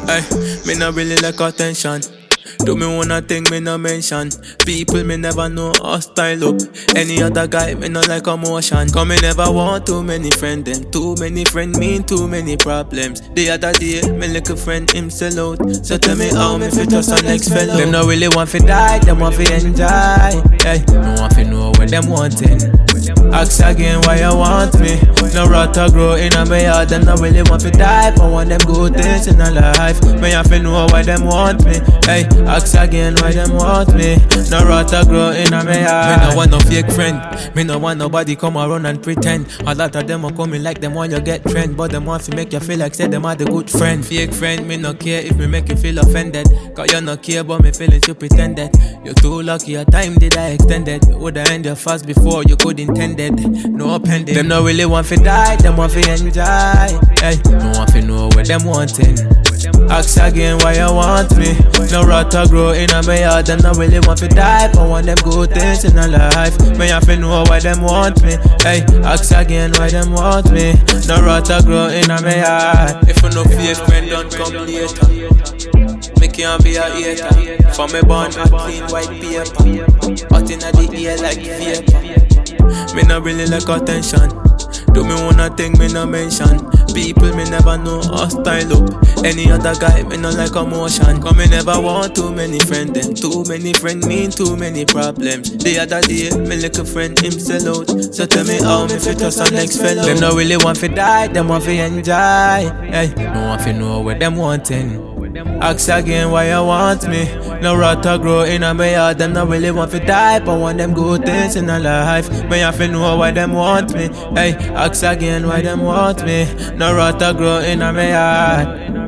Ay, me no really like attention. Do me wanna thing me no mention. People me never know how style up. Any other guy me no like emotion. Come me never want too many friend them. Too many friend mean too many problems. The other day me little friend him sell out. So tell me how me fit trust our next fellow. Them no really want fi die, them want fi enjoy. Hey, no want fi know what them wanting. Ask again why you want me. No rat to grow in a me yard. Them no really want fi die, but want them good things in a life. Me have to know why them want me. Hey, ask again why them want me. No rat to grow in a me yard. Me no want no fake friend. Me no want nobody come around and pretend. A lot of them are coming like them want you get trend, but them want to make you feel like say them are the good friend. Fake friend, me no care if me make you feel offended. Cause you no care about me feelings you pretended. You too lucky your time did I extended. Me woulda end your fast before you could intended. No pending. Them no really want to die, them want to enjoy. Hey, no want to know what them wanting. Ask again why you want me. No rat to grow in a me yard. Them no really want to die, but want them good things in a life. Me have to know why them want me. Hey, ask again why them want me. No rat to grow in a me yard. If you no fake friend don't come later, me can't be a hater. For me born a clean white paper, hot inna the ear like vapor. Me no really like attention. Do me wanna thing me no mention. People me never know how style up. Any other guy me no like emotion. Cause me never want too many friend them. Too many friend mean too many problems. The other day me little friend him sell out. So tell me how me fit trust our next fellow. Them no really want to die, them want to enjoy. Hey, no want to know what them wanting. Ask again why you want me. No rat to grow in a me yard. Them no really want to die, but want them good things in a life. Me have to know why them want me. Hey, ask again why them want me. No rat to grow in a me yard.